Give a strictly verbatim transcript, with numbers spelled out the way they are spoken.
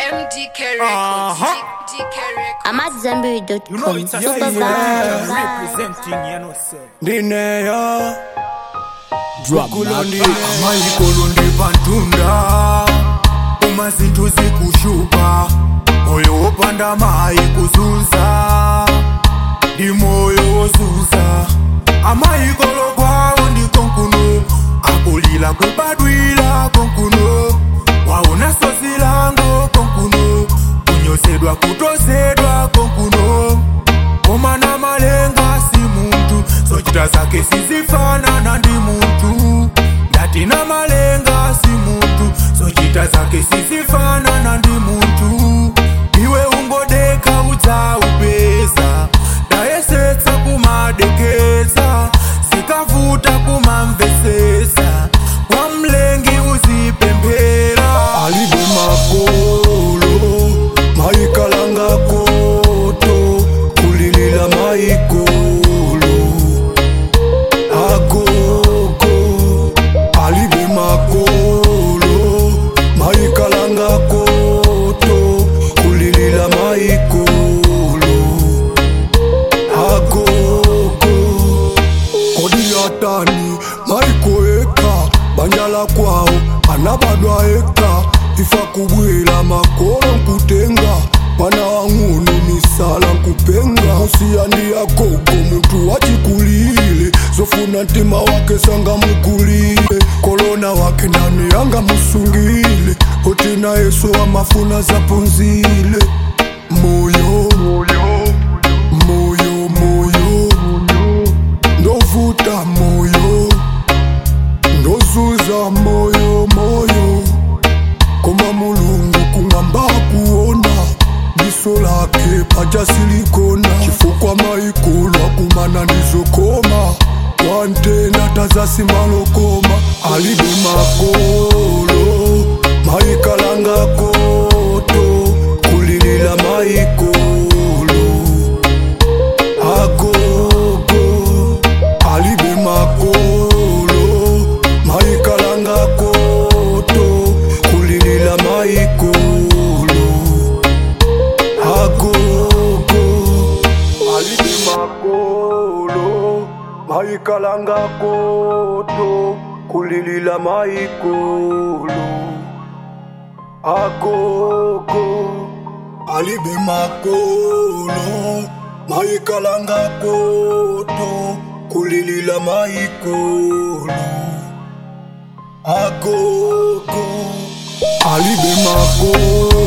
M D K Records. Uh-huh. D K Records. I'm at Zenberry dot com. You know it's a Super yeah, vibe. representing, you know, say. Dineya Kulundi Amai kulundi pantunda Umazintu zikushupa Moyo upanda mai kuzuza Di moyo ozuza Amai kolo kwao ndi konkuno Akulila kubadwila konkuno Waona sosi lango konkuno Kunyosedwa kutosedwa konkuno Omana malenga si muntu Sochita zake sizifanana ndi muntu Ndati na malenga si muntu Sochita zake sizifanana ndi muntu Iwe ungodeka uza upeza Daesetsa kumadekeza Sikavuta kumamvesesa Kwa mlengi uzipempera alibe makolo maikalanga koto kulilila maikolo agogo alibe makolo maikalanga koto kulilila maikolo agogo kodiyatani maikoeka banjala kwao anabadwa eka ifa kubwela makolo nkutenga pana wang'ono misala nkupenga musiyandi agogo mutu wachikulile zofuna ntima wake sanga mukulile kolona wake ndani yanga musungile otina yesu amafuna zapunzile moyo moyo moyo moyo ndovuta moyo ndozuza moyo moyo koma mulungu kungamba kuona biso lake paja silikona chifukwa maikolo akumana ndizokoma wantena tazasimbalokoma alibe makolo maikalanga koto kulilila maikolo agogo alibe makolo maikalanga koto kulilila maikolo agogo alibe makolo maikalanga koto kulilila maikolo agogo alibe makolo maikalanga koto kulilila maikolo agogo alibe makolo